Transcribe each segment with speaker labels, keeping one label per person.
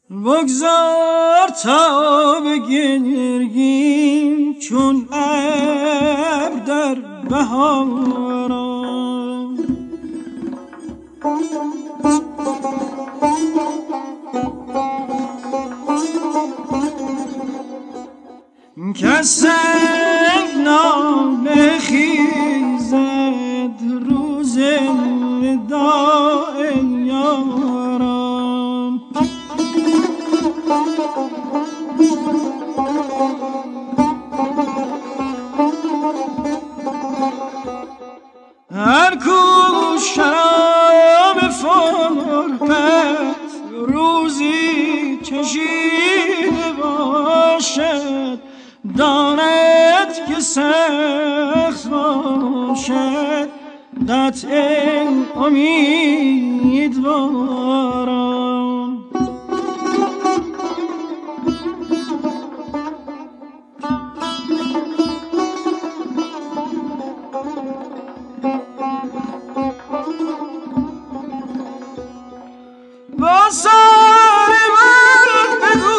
Speaker 1: بگذار تا بگرگیم چون ابر در بهاران، کسی ناله خیزد روز وداع یاران. هر کو شراب فرقت روزی چشیده باشد، داند که سخت باشد قطع امیدواران. با ساری من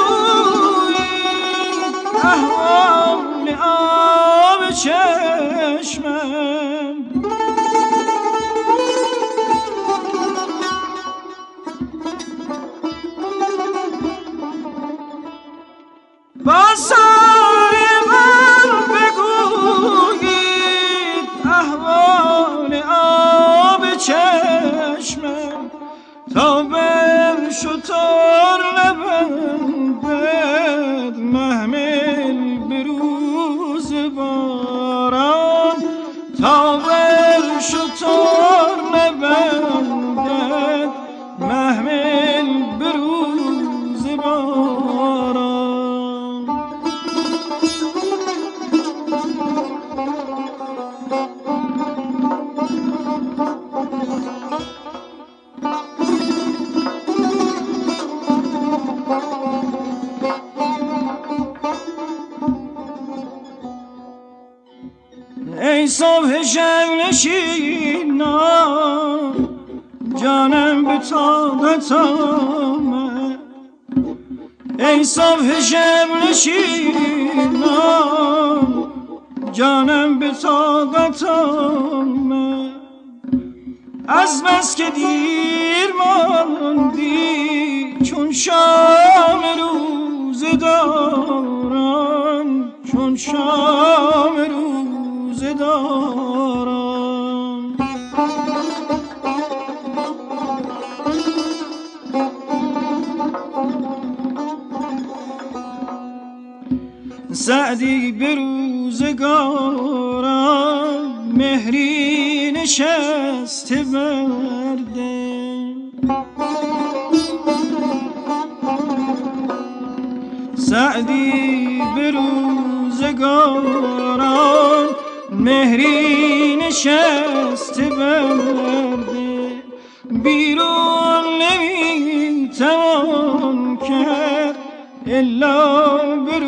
Speaker 1: بگویید احوال آب چشمم، با ساری من بگویید احوال آب چشمم، تا بر شتر نبندد محمل به روز باران، تا بر شتر نبندد محمل به روز باران. ای صبح شب نشینان جانم به طاقت آمد، ای صبح شب نشینان جانم به طاقت آمد، از بس که دیر ماندی چون شام روزگاران، چون شام روزگاران. سعدی به روزگاران مهری نشسته برده، سعدی به روزگاران مهری نشسته برده، بیرون نمیتوان کرد الا به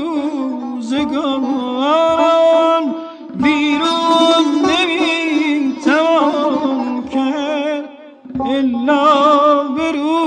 Speaker 1: روزگاران، بیرون نمیتوان کرد الا به روزگاران.